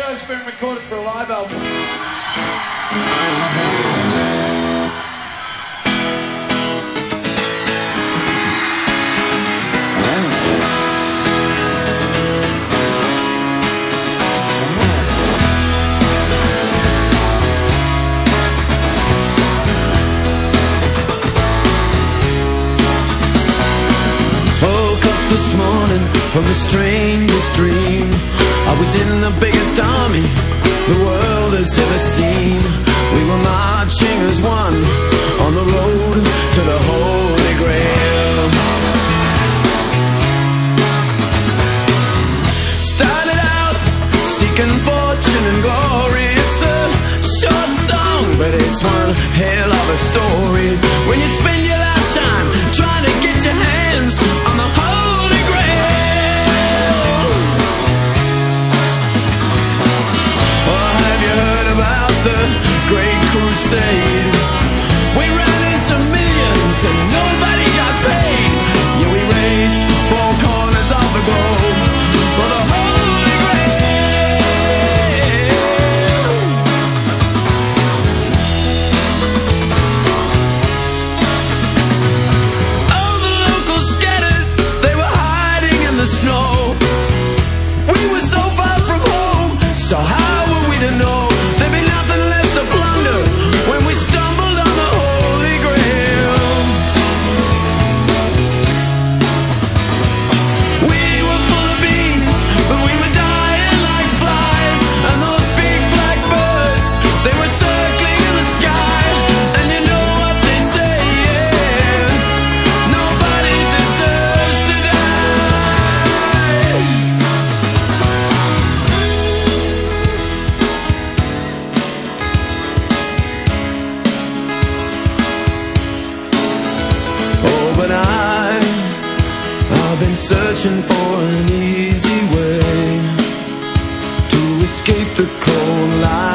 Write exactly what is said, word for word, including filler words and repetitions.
show has been recorded for a live album. This morning from the strangest dream. I was in the biggest army the world has ever seen. We were marching as one on the road to the Holy Grail. Started out seeking fortune and glory. It's a short song, but it's one hell of a story. When you spend your lifetime trying to get your hands on the Holy the Great Crusade. We ran into millions and nobody got paid. Yeah, we raised four corners of the globe for the Holy Grail. All the locals scattered, they were hiding in the snow. We were so far from home, so how were we to know? Searching for an easy way to escape the cold light.